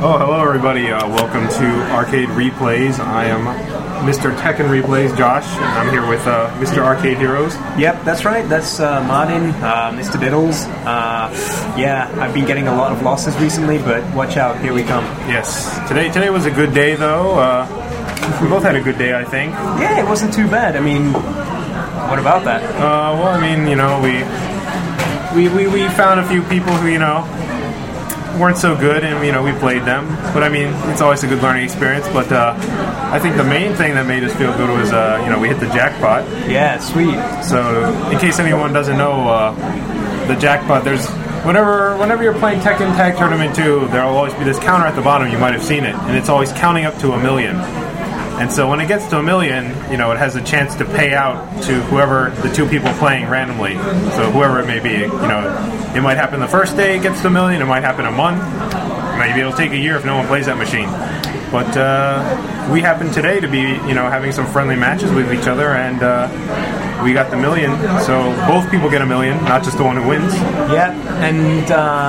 Oh, hello everybody. Welcome to Arcade Replays. I am Mr. Tekken Replays, Josh, and I'm here with Mr. Arcade Heroes. Yep, that's right. That's Martin, Mr. Diddles. I've been getting a lot of losses recently, but watch out, here we come. Yes. Today was a good day, though. We both had a good day, I think. Yeah, it wasn't too bad. I mean, what about that? We found a few people who, weren't so good, and we played them. But I mean, it's always a good learning experience. But I think the main thing that made us feel good was we hit the jackpot. Yeah, sweet. So in case anyone doesn't know, the jackpot, there's whenever you're playing Tekken Tag Tournament 2, there'll always be this counter at the bottom. You might have seen it, and it's always counting up to 1 million. And so when it gets to 1 million, it has a chance to pay out to whoever the two people playing randomly. So whoever it may be, it might happen the first day it gets to 1 million. It might happen a month. Maybe it'll take a year if no one plays that machine. But we happen today to be, having some friendly matches with each other, and we got the 1 million. So both people get 1 million, not just the one who wins. Yeah, and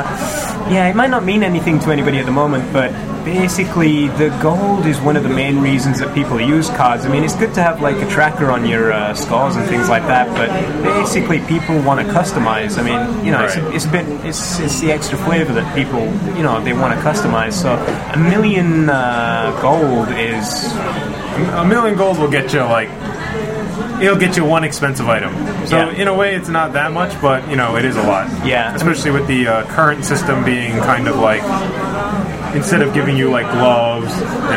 it might not mean anything to anybody at the moment, but basically the gold is one of the main reasons that people use cards. I mean, it's good to have like a tracker on your scores and things like that, but basically people want to customize. I mean, right. it's the extra flavor that people, they want to customize. So 1 million gold is... 1 million gold will get you it'll get you one expensive item. So in a way, it's not that much, but it is a lot. Yeah, especially with the current system being kind of like, instead of giving you like gloves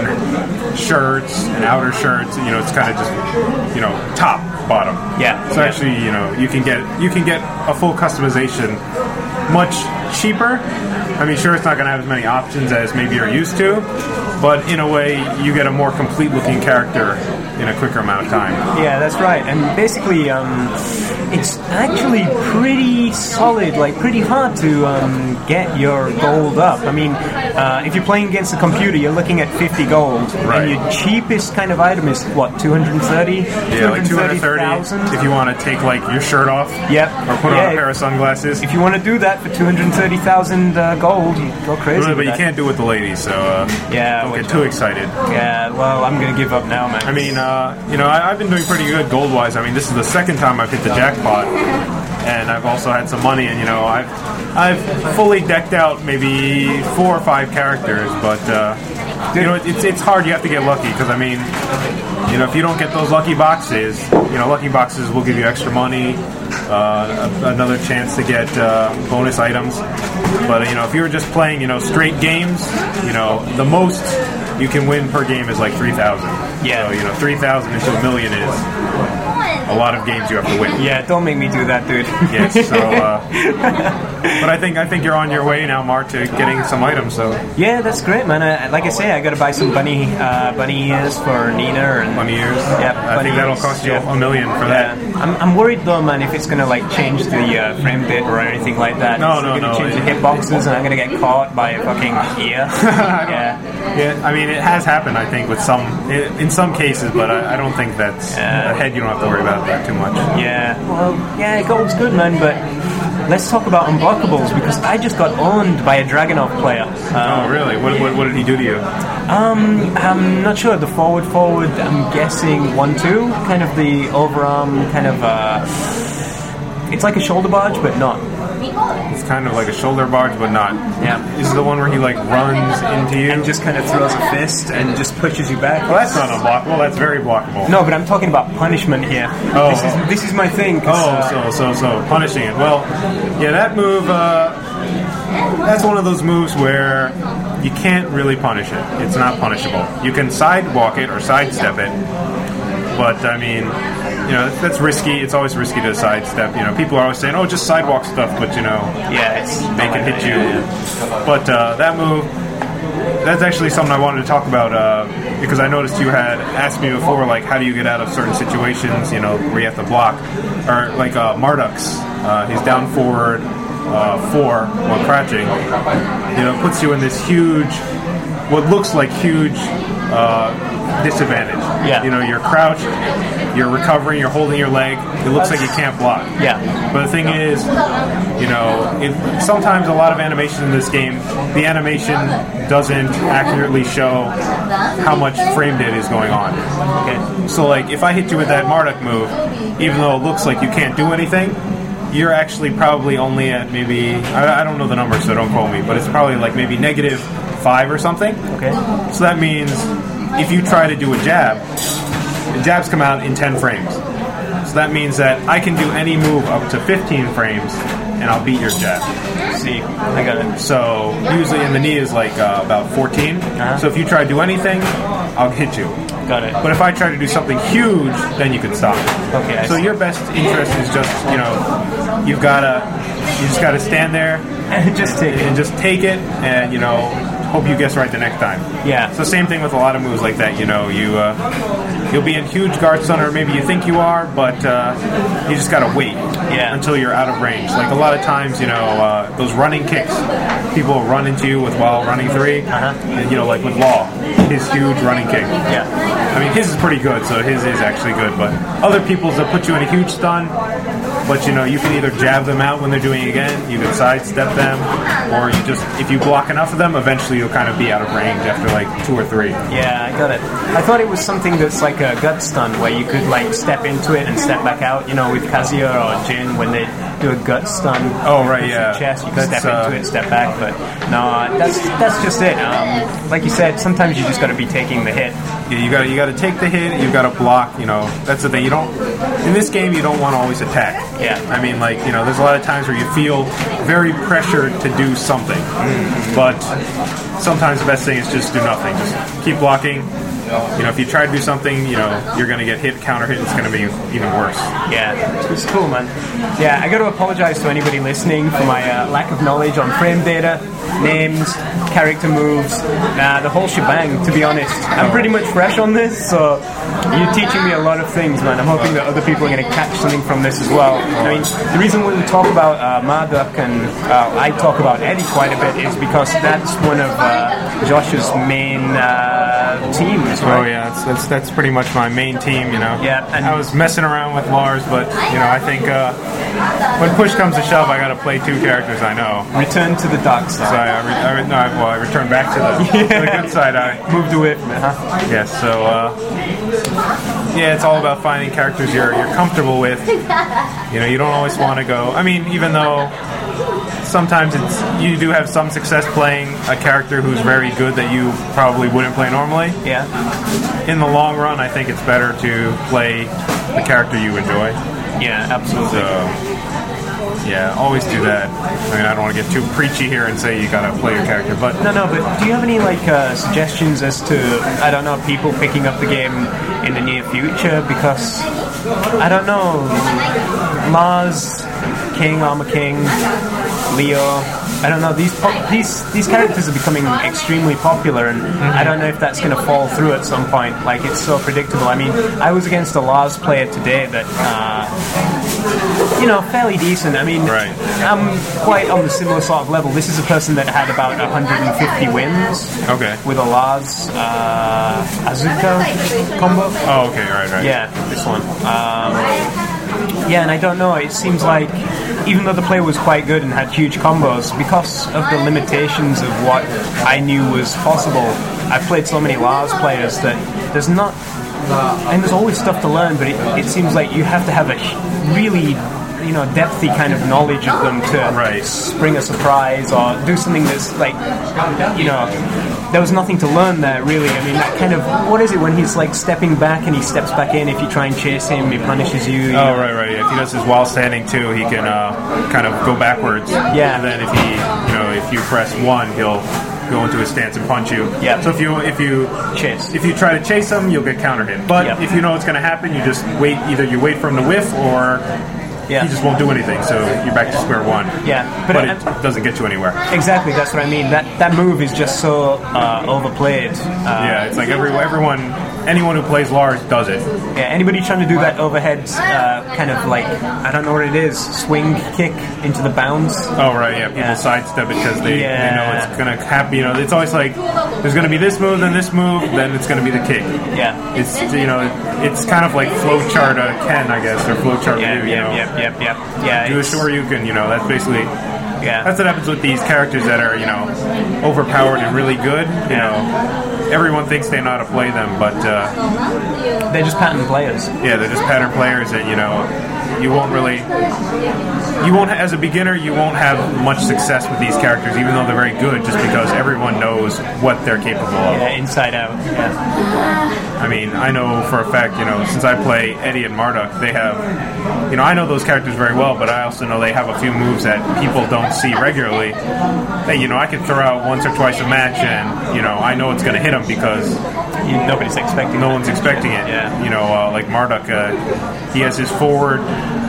and shirts and outer shirts, it's kind of just top bottom. Yeah. So actually, you can get a full customization much cheaper. I mean, sure, it's not going to have as many options as maybe you're used to, but in a way, you get a more complete looking character in a quicker amount of time. Yeah, that's right. And basically, it's actually pretty solid, pretty hard to get your gold up. I mean, if you're playing against a computer, you're looking at 50 gold, right. And your cheapest kind of item is, what, 230? Yeah, like 230 if you want to take, your shirt off. Yep. Or put on a pair of sunglasses. If you want to do that for 230,000 gold, you go crazy. But you can't do it with the ladies, so don't get too excited. Yeah, well, I'm going to give up now, man. I mean, I've been doing pretty good gold-wise. I mean, this is the second time I've hit the jackpot, and I've also had some money, and I've fully decked out maybe 4 or 5 characters, but it's hard. You have to get lucky, because I mean, if you don't get those lucky boxes, lucky boxes will give you extra money, another chance to get bonus items. But if you were just playing straight games, the most you can win per game is like 3,000. Yeah. So 3,000 into 1 million is a lot of games you have to win. Yeah, don't make me do that, dude. Yes. So, but I think you're on your way now, Mark, to getting some items. So yeah, that's great, man. Like I say, I got to buy some bunny ears for Nina and bunny ears. Yeah, I think that'll cost you 1 million for that. I'm worried though, man, if it's gonna change the frame bit or anything like that. No. Gonna change the hitboxes, and I'm gonna get caught by a fucking ear. Yeah. I mean, it has happened, I think, in some cases, but I don't think that's a head you don't have to worry about that too much. Yeah. Well, yeah, gold's good, man, but let's talk about unblockables, because I just got owned by a Dragunov player. Oh, really? What did he do to you? I'm not sure. The forward, I'm guessing 1-2, kind of the overarm, kind of, it's like a shoulder barge, but not. It's kind of like a shoulder barge, but not. Yeah. This is the one where he runs into you and just kind of throws a fist and just pushes you back. Well, that's not unblockable. That's very blockable. No, but I'm talking about punishment here. Oh, this is my thing. So punishing it. Well, yeah, that move. That's one of those moves where you can't really punish it. It's not punishable. You can sidewalk it or sidestep it, but I mean, that's risky. It's always risky to sidestep. People are always saying, "Oh, just sidewalk stuff," but they can hit you. Yeah. But that move, that's actually something I wanted to talk about because I noticed you had asked me before, how do you get out of certain situations, where you have to block, or Marduk's, he's down forward 4 while crouching. Puts you in this huge, what looks like huge disadvantage. Yeah. You know, you're crouched, you're recovering, you're holding your leg. It looks like you can't block. Yeah. But the thing is, you know, sometimes a lot of animation in this game, the animation doesn't accurately show how much frame data is going on. Okay. So, like, if I hit you with that Marduk move, even though it looks like you can't do anything, you're actually probably only at maybe, I don't know the number, so don't quote me, but it's probably like maybe -5 or something. Okay. So that means if you try to do a jab, the jabs come out in 10 frames. So that means that I can do any move up to 15 frames, and I'll beat your jab. See, I got it. So usually in the knee is like about 14. Uh-huh. So if you try to do anything, I'll hit you. Got it. But if I try to do something huge, then you can stop. Okay. So your best interest is just, you know, you just gotta stand there just take it. and just take it, and you know, hope you guess right the next time. Yeah. So same thing with a lot of moves like that. You know, you'll be in huge guard stun, or maybe you think you are, but you just gotta wait until you're out of range. Like a lot of times, you know, those running kicks, people will run into you while running 3. And, you know, like with Law, his huge running kick. Yeah. I mean, his is pretty good, so his is actually good. But other people's, they'll put you in a huge stun. But you know, you can either jab them out when they're doing it again, you can sidestep them, or you just, if you block enough of them, eventually you'll kind of be out of range after like 2 or 3. Yeah, I got it. I thought it was something that's like a gut stun where you could like step into it and step back out. You know, with Kazuya or Jin when they do a gut stun. Oh right, with yeah. your chest, you can step into it, step back. But no, that's just it. Like you said, sometimes you just got to be taking the hit. Yeah, you got to take the hit. You got to block. You know, that's the thing. You don't in this game. You don't want to always attack. Yeah. I mean, like, you know, there's a lot of times where you feel very pressured to do something, but sometimes the best thing is just do nothing. Just keep blocking. You know, if you try to do something, you know, you're going to get hit, counter hit, it's going to be even worse. Yeah, it's cool, man. Yeah, I got to apologize to anybody listening for my lack of knowledge on frame data, names, character moves, the whole shebang, to be honest. I'm pretty much fresh on this, so you're teaching me a lot of things, man. I'm hoping that other people are going to catch something from this as well. I mean, the reason we talk about Marduk and I talk about Eddie quite a bit is because that's one of Josh's main teams, right? Oh yeah, that's pretty much my main team, you know. Yeah, and I was messing around with Lars, but you know, I think when push comes to shove, I got to play 2 characters I know. Return to the dark side. So I returned back to the good side. I moved away from it, huh? Yes. So yeah, it's all about finding characters you're comfortable with. You know, you don't always want to go. I mean, even though sometimes you do have some success playing a character who's very good that you probably wouldn't play normally. Yeah. In the long run, I think it's better to play the character you enjoy. Yeah, absolutely. So, yeah, always do that. I mean, I don't want to get too preachy here and say you gotta play your character, but No, but do you have any like suggestions as to, I don't know, people picking up the game in the near future? Because I don't know, Mars, King, Armor King, Leo, I don't know, these characters are becoming extremely popular, and I don't know if that's going to fall through at some point. Like, it's so predictable. I mean, I was against a Lars player today that you know, fairly decent. I mean, right. I'm quite on the similar sort of level. This is a person that had about 150 wins. Okay. With a Lars Azuka combo. Oh, okay, right. Yeah, this one. Yeah, and I don't know, it seems like even though the player was quite good and had huge combos, because of the limitations of what I knew was possible, I've played so many Lars players that there's not... and there's always stuff to learn, but it seems like you have to have a really, you know, depthy kind of knowledge of them to spring a surprise or do something that's like, you know, there was nothing to learn there, really. I mean, that kind of, what is it when he's like stepping back and he steps back in? If you try and chase him, he punishes you. Oh, right. If he does his while standing too, he can kind of go backwards. Yeah. And then if you press 1, he'll go into his stance and punch you. Yeah. So if you try to chase him, you'll get counter hit. But if you know what's going to happen, you just wait. Either you wait for him to whiff, or he just won't do anything. So you're back to square one. Yeah, but it doesn't get you anywhere. Exactly, that's what I mean. That move is just so overplayed. Yeah, it's like everyone anyone who plays Lars does it. Yeah, anybody trying to do that overhead kind of like, I don't know what it is, swing kick into the bounds. Oh, right, yeah. People sidestep it because they know it's going to happen. You know, it's always like, there's going to be this move, then this move, then it's going to be the kick. Yeah. It's, you know, it's kind of like flowchart Ken, I guess, or flowchart Ryu, you know. Yeah. Do a Shoryuken, you know, that's basically... Yeah. That's what happens with these characters that are, you know, overpowered and really good. You know, everyone thinks they know how to play them, but they're just pattern players. Yeah, they're just pattern players that, you know, as a beginner, you won't have much success with these characters, even though they're very good, just because everyone knows what they're capable of. Yeah, inside out. Yeah. I mean, I know for a fact, you know, since I play Eddie and Marduk, they have, you know, I know those characters very well, but I also know they have a few moves that people don't see regularly. That, you know, I can throw out once or twice a match, and, you know, I know it's going to hit them because nobody's expecting. No one's expecting it. Yeah. You know, like Marduk, he has his forward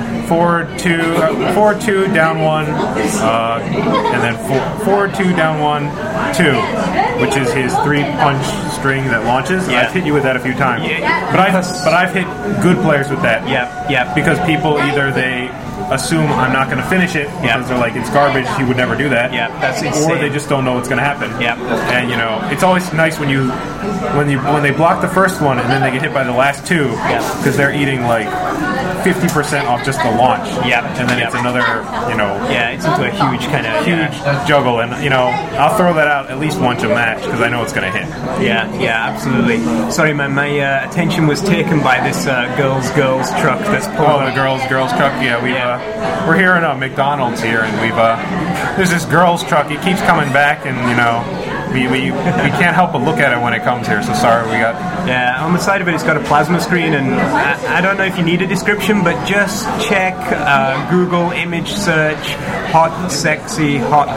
two, down one, and then forward two, down one, two, which is his 3-punch string that launches. Yeah. I've hit you with that a few times, yeah. but I've hit good players with that. Yeah. Because people either they assume I'm not going to finish it because they're like, it's garbage, he would never do that. Yeah, that's insane. Or they just don't know what's going to happen. Yeah. And, you know, it's always nice when they block the first one and then they get hit by the last two because they're eating like 50% off just the launch. Yeah. And then it's another, you know... Yeah, it's into a huge kind of... Huge juggle. And, you know, I'll throw that out at least once a match because I know it's going to hit. Yeah, absolutely. Sorry, man, my attention was taken by this girls truck that's pulling... Oh, the girls truck. Yeah, we're here at McDonald's here, and there's this girls truck. It keeps coming back, and, you know... We can't help but look at it when it comes here, so sorry we got... Yeah, on the side of it, it's got a plasma screen, and I don't know if you need a description, but just check Google image search, hot, sexy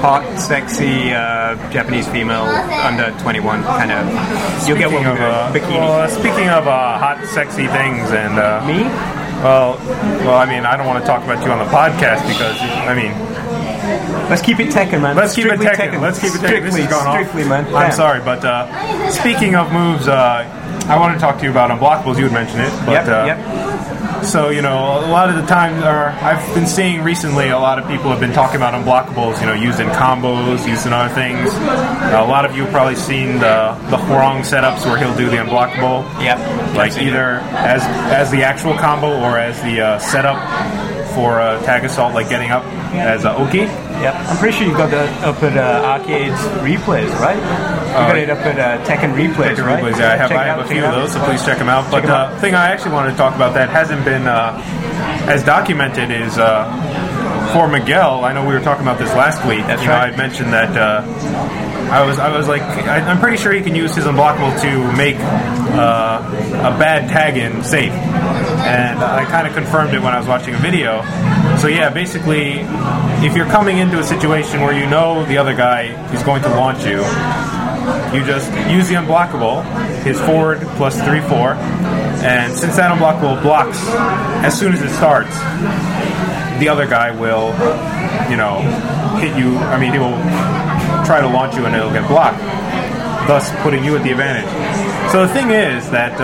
Japanese female under 21, kind of... You'll get one with a bikini. Well, speaking of hot, sexy things, and... Me? Well, I mean, I don't want to talk about you on the podcast because, I mean... Let's keep it Tekken, man. Let's keep it Tekken. This is going off. Man. I'm sorry, but speaking of moves, I want to talk to you about Unblockables. You had mentioned it. But, Yep. So, you know, a lot of the time, I've been seeing recently a lot of people have been talking about Unblockables, you know, used in combos, used in other things. A lot of you have probably seen the Hwoarang setups where he'll do the Unblockable. Yep. Like either as the actual combo or as the setup for Tag Assault, like getting up as Oki. Yep. I'm pretty sure you got that up at Arcade Replays, right? You got it up at Tekken Replays, right? Replays, yeah. I have a few of those, so please check them out. But the thing I actually wanted to talk about that hasn't been as documented is for Miguel. I know we were talking about this last week. That's right. I had mentioned that I was like, I'm pretty sure he can use his Unblockable to make a bad tag-in safe. And I kind of confirmed it when I was watching a video. So yeah, basically, if you're coming into a situation where you know the other guy is going to launch you, you just use the Unblockable, his forward plus 3/4, and since that Unblockable blocks as soon as it starts, the other guy will, you know, hit you. I mean, he will try to launch you and it'll get blocked, thus putting you at the advantage. So the thing is that,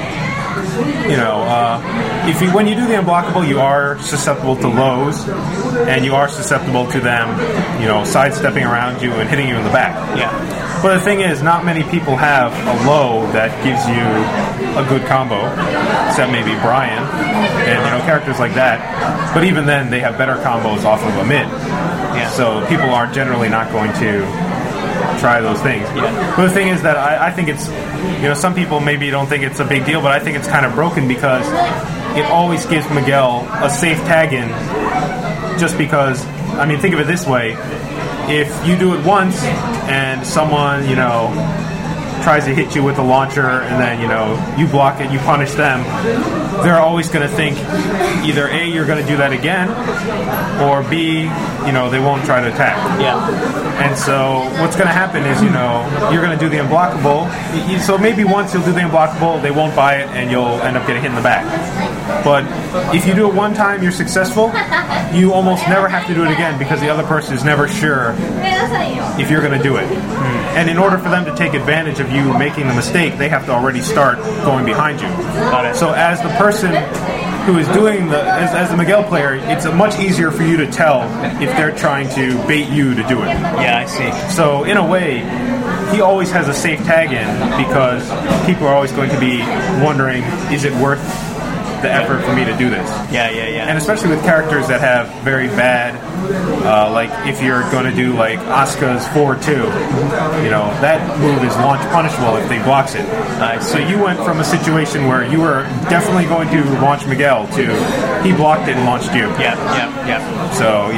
when you do the Unblockable, you are susceptible to lows, and you are susceptible to them, you know, sidestepping around you and hitting you in the back. Yeah. But the thing is, not many people have a low that gives you a good combo, except maybe Brian, and, you know, characters like that. But even then, they have better combos off of a mid. Yeah. So people are generally not going to try those things. Yeah. But the thing is that I think it's, you know, some people maybe don't think it's a big deal, but I think it's kind of broken because it always gives Miguel a safe tag-in just because, I mean, think of it this way. If you do it once and someone, you know, tries to hit you with the launcher and then, you know, you block it, you punish them, they're always going to think either A, you're going to do that again, or B, you know, they won't try to attack. Yeah. And so what's going to happen is, you know, you're going to do the Unblockable. So maybe once you'll do the Unblockable, they won't buy it, and you'll end up getting hit in the back. But if you do it one time, you're successful, you almost never have to do it again because the other person is never sure if you're going to do it. And in order for them to take advantage of you making the mistake, they have to already start going behind you. Got it. So as the person who is doing as the Miguel player, it's much easier for you to tell if they're trying to bait you to do it. Yeah, I see. So in a way, he always has a safe tag in because people are always going to be wondering, is it worth the effort for me to do this? Yeah. And especially with characters that have very bad, like if you're going to do like Asuka's 4-2, that move is launch punishable if they blocks it. So you went from a situation where you were definitely going to launch Miguel to he blocked it and launched you. Yeah. So,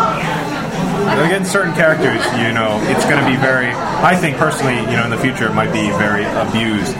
against certain characters, it's going to be very, I think personally, in the future it might be very abused.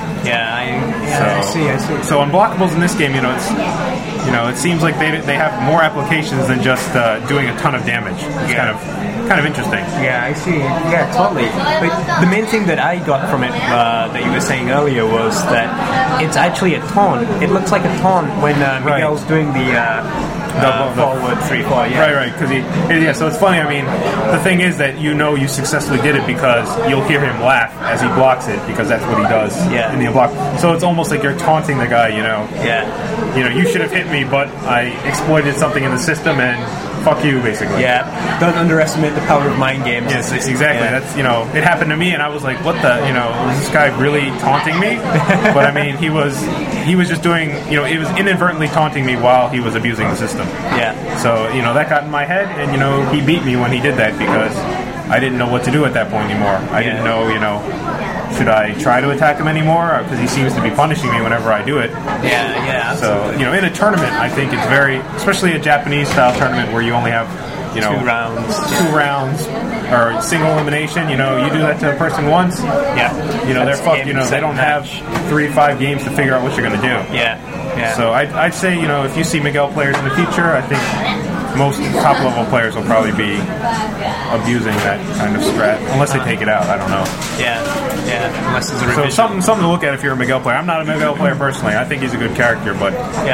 I see. So unblockables in this game, it seems like they have more applications than just doing a ton of damage. It's kind of interesting. Yeah, I see. Yeah, totally. But the main thing that I got from it that you were saying earlier was that it's actually a taunt. It looks like a taunt when Miguel's doing the forward 3-4. Yeah. Right. Because so it's funny. I mean, the thing is that you successfully did it because you'll hear him laugh as he blocks it because that's what he does in the unblock. So it's almost like you're taunting the guy. Yeah. You should have hit me, but I exploited something in the system and fuck you, basically. Yeah. Don't underestimate the power of mind games. Yes, exactly. Yeah. That's it happened to me, and I was like, what the was this guy really taunting me? But I mean, he was just doing it was inadvertently taunting me while he was abusing the system. Yeah. So that got in my head, and he beat me when he did that because I didn't know what to do at that point anymore. I didn't know should I try to attack him anymore because he seems to be punishing me whenever I do it. Yeah. So in a tournament, I think it's especially a Japanese style tournament where you only have 2 rounds. 2 rounds or single elimination. You do that to a person once. Yeah. They're fucked. They don't have 3 to 5 games to figure out what you're going to do. Yeah. So I'd say if you see Miguel players in the future, I think most top level players will probably be abusing that kind of strat unless they take it out. I don't know. Yeah. Unless there's a revision. So something to look at if you're a Miguel player. I'm not a Miguel player personally. I think he's a good character, but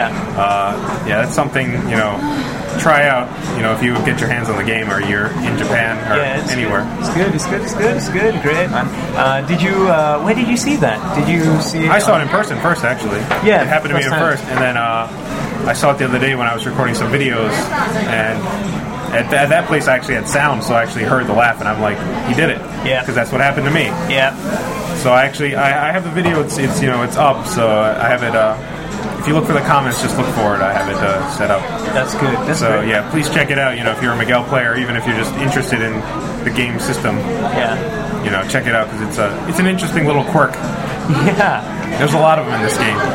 that's something try out. If you get your hands on the game or you're in Japan or anywhere. Good. It's good. Great, man. Did you? Where did you see that? Did you see it? I saw it in person first, actually. Yeah, it happened to me in first, and then I saw it the other day when I was recording some videos, and at that place I actually had sound, so I actually heard the laugh, and I'm like, he did it. Yeah. Because that's what happened to me. Yeah. So I have the video. It's up, so I have it. If you look for the comments, just look for it. I have it set up. That's good. That's great. Yeah, please check it out. If you're a Miguel player, even if you're just interested in the game system. Yeah. Check it out because it's an interesting little quirk. Yeah. There's a lot of them in this game.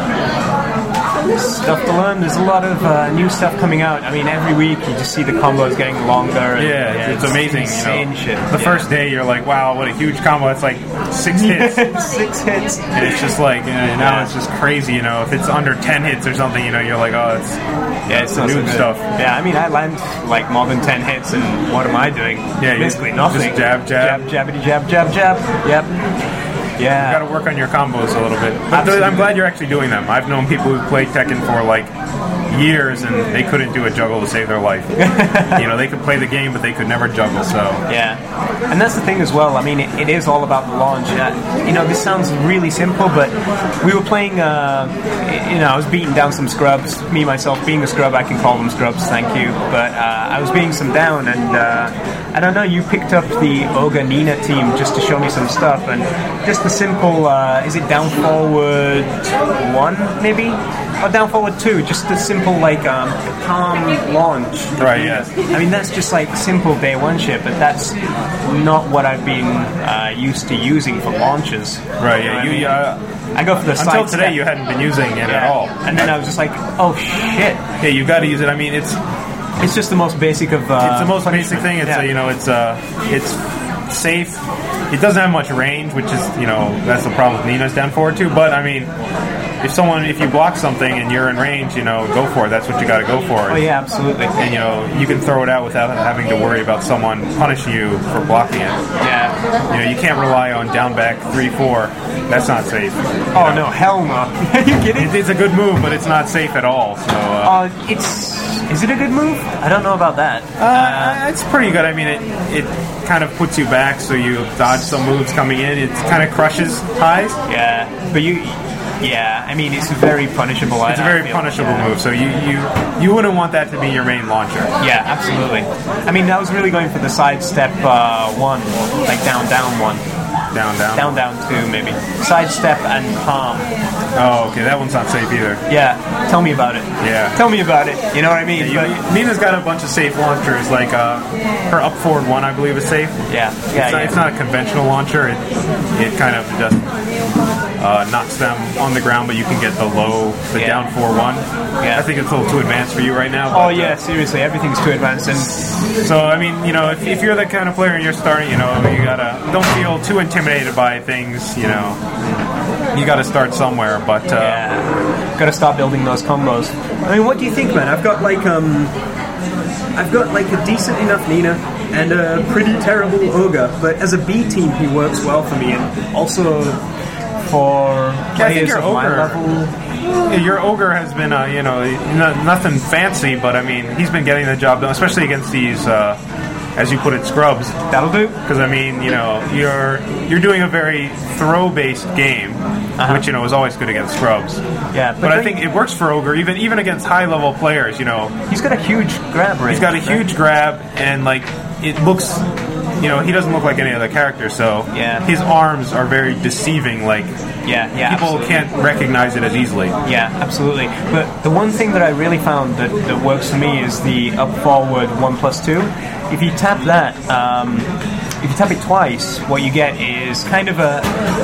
Stuff to learn. There's a lot of new stuff coming out. I mean, every week you just see the combos getting longer. And, it's amazing. Insane shit. The first day you're like, wow, what a huge combo. It's like 6 hits. 6 hits. And it's just like, now it's just crazy. If it's under 10 hits or something, you're like, oh, it's the new stuff. Yeah, I mean, I land like more than 10 hits, and what am I doing? Yeah, basically nothing. Just jab. Jabbity jab. Yep. Yeah. You got to work on your combos a little bit. But I'm glad you're actually doing them. I've known people who played Tekken for like years and they couldn't do a juggle to save their life. They could play the game, but they could never juggle. So and that's the thing as well. I mean, it is all about the launch. This sounds really simple, but we were playing. I was beating down some scrubs. Me myself, being a scrub, I can call them scrubs. Thank you. But I was beating some down, and I don't know. You picked up the Olga Nina team just to show me some stuff, and just the simple. Is it down forward 1 maybe? Or down forward 2, just a simple palm launch. Right, yes. I mean, that's just like simple day 1 shit, but that's not what I've been used to using for launches. Right, yeah. I go for the until today step. You hadn't been using it at all. And then I was just like, oh shit. Yeah, you got to use it. I mean, it's just the most basic of. It's the most basic thing. It's it's safe. It doesn't have much range, which is that's the problem with Nina's down forward too. But I mean, if you block something and you're in range, go for it. That's what you got to go for. Oh yeah, absolutely. And you can throw it out without having to worry about someone punishing you for blocking it. Yeah. You can't rely on down back 3-4. That's not safe. No, hell no. Are you kidding? It's a good move, but it's not safe at all. So it's Is it a good move? I don't know about that. It's pretty good. I mean, it kind of puts you back, so you dodge some moves coming in. It kind of crushes highs. Yeah, but I mean, it's very punishable. It's a very punishable move, so you wouldn't want that to be your main launcher. Yeah, absolutely. I mean, I was really going for the sidestep one, like down one. Down two, maybe. Sidestep and palm. Oh, okay, that one's not safe either. Yeah, tell me about it. Yeah. Tell me about it, you know what I mean? Yeah, Nina's got a bunch of safe launchers, like her up forward one, I believe, is safe. Yeah. It's not a conventional launcher, it kind of just knocks them on the ground, but you can get the down 4-1. Yeah. I think it's a little too advanced for you right now. But, seriously, everything's too advanced. And so, I mean, if you're the kind of player and you're starting, you don't feel too intimidated by things, you gotta start somewhere, but gotta start building those combos. I mean, what do you think, man? I've got like a decent enough Nina and a pretty terrible Ogre, but as a B team he works well for me, and also for players of my level. Your Ogre has been nothing fancy, but I mean he's been getting the job done, especially against these as you put it, scrubs. That'll do. Because I mean, you're doing a very throw-based game, which is always good against scrubs. Yeah, but I think it works for Ogre even against high-level players. He's got a huge grab range. He's got a huge grab, and it looks. He doesn't look like any other character, so his arms are very deceiving. People absolutely can't recognize it as easily. Yeah, absolutely. But the one thing that I really found that works for me is the up forward 1+2. If you tap that, if you tap it twice, what you get is kind of a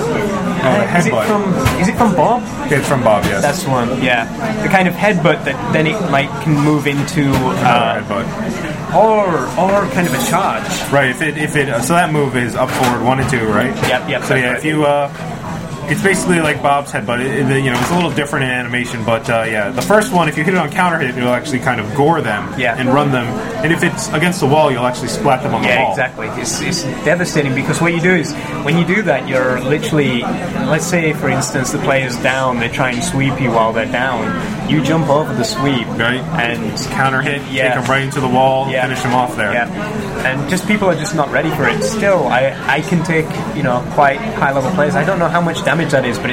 headbutt. Is it from Bob? It's from Bob, yes. That's the one. Yeah, the kind of headbutt that then it can move into headbutt. Or kind of a charge. Right. So that move is up forward 1 and 2, right? Yep. So if you it's basically like Bob's headbutt. It's a little different in animation, but the first one, if you hit it on counter hit, it'll actually kind of gore them and run them. And if it's against the wall, you'll actually splat them on the wall. Yeah, exactly. It's devastating because what you do is when you do that, you're literally, let's say for instance the player's down, they try and sweep you while they're down. You jump over the sweep, right, and counter hit, take them right into the wall, finish them off there. Yeah, and just people are just not ready for it. Still, I can take quite high level players. I don't know how much damage that is, but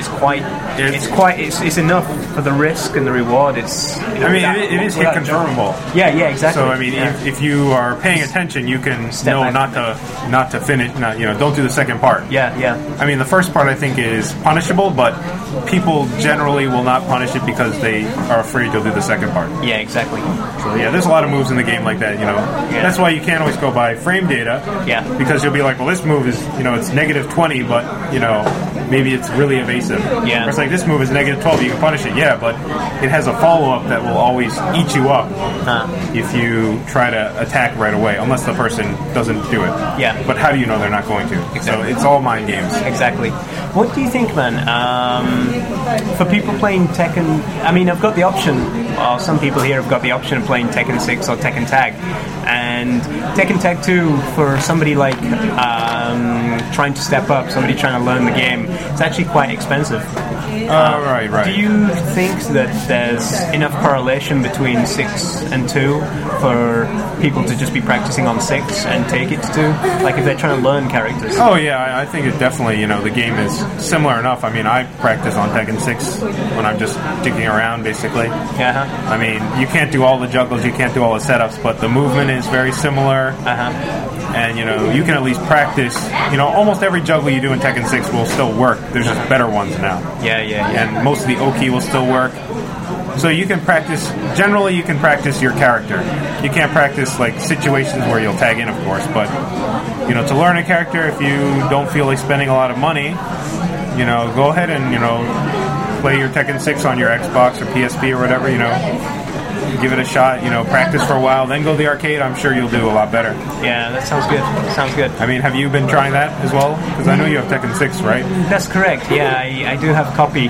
it's enough for the risk and the reward. It is hit confirmable. Yeah, exactly. So I mean, if you are paying attention, you can know not to finish. Don't do the second part. Yeah. I mean, the first part I think is punishable, but people generally will not punish it because they are afraid you'll do the second part. Yeah, exactly. So there's a lot of moves in the game like that. That's why you can't always go by frame data. Yeah. Because you'll be like, well, this move is it's -20, but maybe it's really evasive. Yeah. Or it's like this move is -12, you can punish it. Yeah, but it has a follow-up that will always eat you up if you try to attack right away, unless the person doesn't do it. Yeah. But how do you know they're not going to? Exactly. So it's all mind games. Exactly. What do you think, man? For people playing Tekken, I mean, I've got the option. Some people here have got the option of playing Tekken 6 or Tekken Tag, and Tekken Tag 2 for somebody like trying to step up, somebody trying to learn the game, it's actually quite expensive. Right. Do you think that there's enough correlation between 6 and 2 for people to just be practicing on 6 and take it to 2? Like if they're trying to learn characters? Oh yeah, I think it definitely, the game is similar enough. I mean, I practice on Tekken 6 when I'm just dicking around, basically. Uh-huh. I mean, you can't do all the juggles, you can't do all the setups, but the movement is very similar. And, you can at least practice, almost every juggle you do in Tekken 6 will still work. There's just better ones now. Yeah. And most of the Oki will still work. So you can practice, generally you can practice your character. You can't practice, situations where you'll tag in, of course, but, to learn a character, if you don't feel like spending a lot of money, go ahead and, play your Tekken 6 on your Xbox or PSP or whatever, give it a shot, practice for a while, then go to the arcade. I'm sure you'll do a lot better. Yeah, that sounds good. I mean, have you been trying that as well? Because I know you have Tekken 6, right? That's correct, yeah, I do have a copy.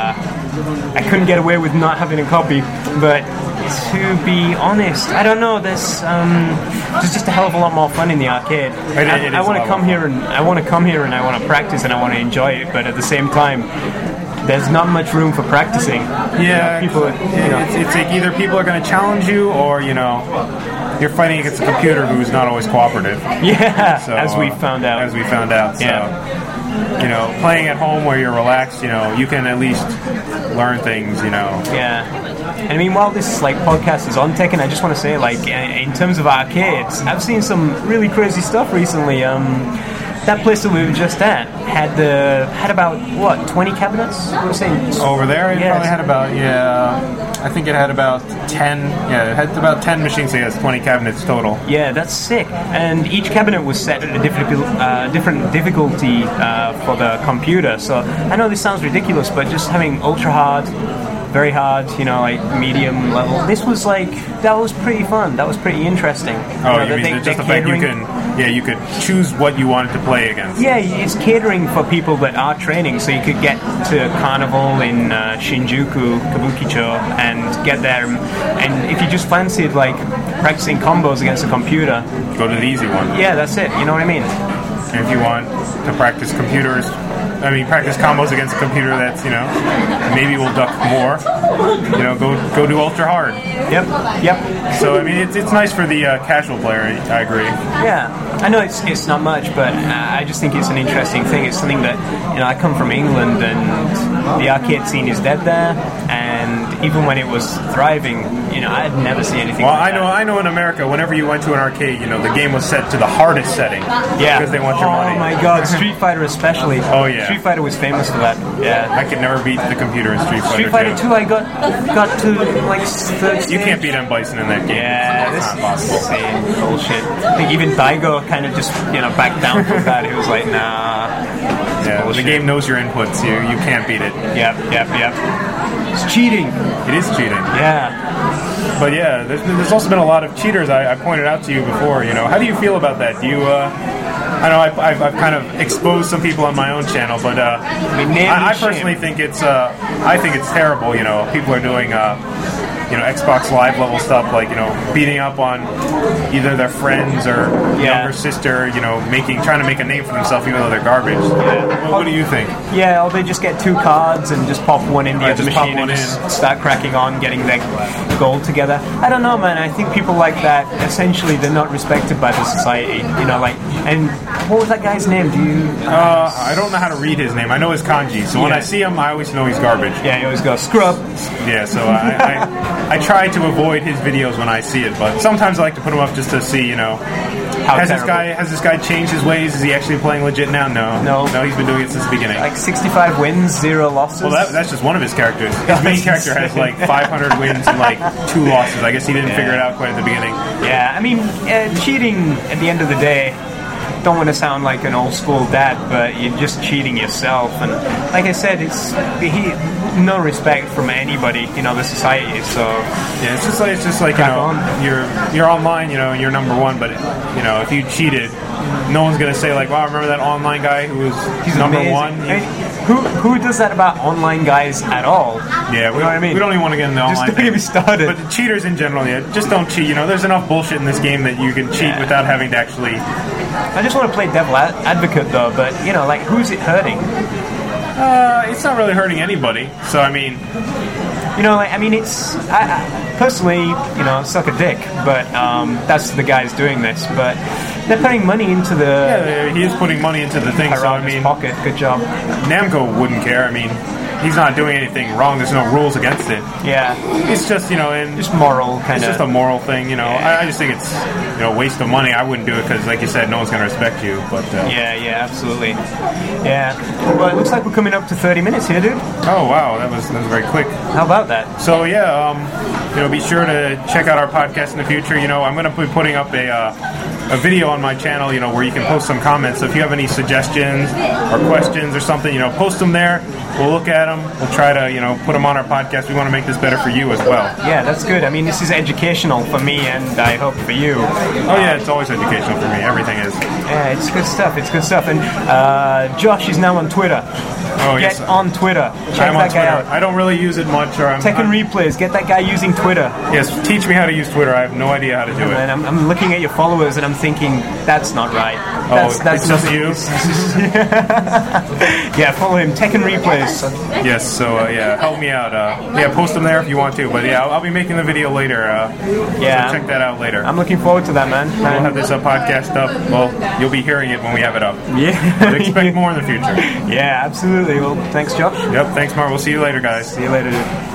I couldn't get away with not having a copy, but to be honest, I don't know, there's just a hell of a lot more fun in the arcade. I want to come here and I want to practice and I want to enjoy it, but at the same time, there's not much room for practicing. Yeah, people. It's like either people are going to challenge you, or you're fighting against a computer who's not always cooperative. Yeah, So, as we found out. So, Yeah. playing at home where you're relaxed, you can at least learn things. Yeah. And I mean, while this podcast is on Tekken, I just want to say, in terms of arcades, I've seen some really crazy stuff recently. That place that we were just at had about 20 cabinets? What was saying? Over there, it Yes. probably had about I think it had about 10. Yeah, it had about 10 machines. So it has 20 cabinets total. Yeah, that's sick. And each cabinet was set at a different difficulty for the computer. So I know this sounds ridiculous, but just having ultra hard, very hard, medium level. This was that was pretty fun. That was pretty interesting. Oh, you mean just the fact you could choose what you wanted to play against. Yeah, it's catering for people that are training, so you could get to Carnival in Shinjuku, Kabukicho, and get there. And if you just fancied practicing combos against a computer, Go to the easy one. yeah, that's it. You know what I mean? And if you want to practice practice combos against a computer that's, maybe will duck more, go do ultra hard. Yep. So, it's nice for the casual player, I agree. Yeah, I know it's not much, but I just think it's an interesting thing. It's something that, I come from England, and the arcade scene is dead there, and even when it was thriving, I'd never see anything Well, like that. I know in America, whenever you went to an arcade, the game was set to the hardest setting. Yeah. Because they want your money. Oh my god, Street Fighter especially. Oh, yeah. Street Fighter was famous for that. Yeah. I could never beat the computer in Street Fighter. Street Fighter 2, I got to third stage. You can't beat M. Bison in that game. Yeah, It's this not is possible. insane bullshit. I think even Daigo kind of just, backed down from that. He was like, nah. Yeah, the bullshit. game knows your inputs. You can't beat it. Yep. It's cheating. It is cheating. Yeah. But yeah, there's also been a lot of cheaters. I pointed out to you before. How do you feel about that? Do you? I know I've kind of exposed some people on my own channel, but I personally think it's terrible. People are doing Xbox Live level stuff, beating up on either their friends or younger sister. Trying to make a name for themselves even though they're garbage. Yeah. What do you think? Yeah, or they just get 2 cards and just pop one in the other just pop machine one and just start cracking on, getting their gold together. I don't know, man. I think people like that, essentially, they're not respected by the society. And what was that guy's name? Do you... I don't know how to read his name. I know his kanji, so when I see him, I always know he's garbage. Yeah, he always goes, scrub. Yeah, so I try to avoid his videos when I see it, but sometimes I like to put him up just to see, has this guy changed his ways? Is he actually playing legit now? No, he's been doing it since the beginning. 65 wins, 0 losses. Well, that's just one of his characters. His main character has 500 wins and 2 losses. I guess he didn't figure it out quite at the beginning. Yeah, cheating at the end of the day, don't want to sound like an old school dad, but you're just cheating yourself. And like I said, it's no respect from anybody, the society. So yeah, it's just like you're online, you're number one, but if you cheated, no one's gonna say wow, remember that online guy he's number amazing. one. Who does that about online guys at all? Yeah, we, know what I mean? We don't even want to get into online. Just don't even start it. But the cheaters in general, just don't cheat. There's enough bullshit in this game that you can cheat without having to actually. I just want to play devil advocate though, but who's it hurting? It's not really hurting anybody. So it's I personally, suck a dick, but that's the guys doing this. But they're putting money into the. Yeah, he is putting money into the thing. So pocket. Good job. Namco wouldn't care. He's not doing anything wrong. There's no rules against it. Yeah, it's just and just moral kind of. It's just a moral thing. Yeah. I just think it's a waste of money. I wouldn't do it because, like you said, no one's going to respect you. But yeah, absolutely. Yeah. Well, it looks like we're coming up to 30 minutes here, dude. Oh wow, that was very quick. How about that? So yeah, be sure to check out our podcast in the future. I'm going to be putting up a video on my channel, where you can post some comments. So if you have any suggestions or questions or something, post them there. We'll look at them. We'll try to, put them on our podcast. We want to make this better for you as well. Yeah, that's good. This is educational for me, and I hope for you. Oh yeah, it's always educational for me. Everything is. Yeah, it's good stuff. And Josh is now on Twitter. Oh, Get yes. on Twitter. Check I'm that on guy Twitter. out. I don't really use it much. Or Tekken Replays. Get that guy using Twitter. Yes, teach me how to use Twitter. I have no idea how to do it. And I'm looking at your followers and I'm thinking, that's not right. That's it's just not- you? Yeah, follow him. Tekken Replays. Yes, so yeah, help me out. Post them there if you want to. But yeah, I'll be making the video later. Yeah. So check that out later. I'm looking forward to that, man. We'll have this podcast up. Well, you'll be hearing it when we have it up. Yeah. But expect more in the future. Yeah, absolutely. Well, thanks, Josh. Yep, thanks, Mark. We'll see you later, guys. See you later, dude.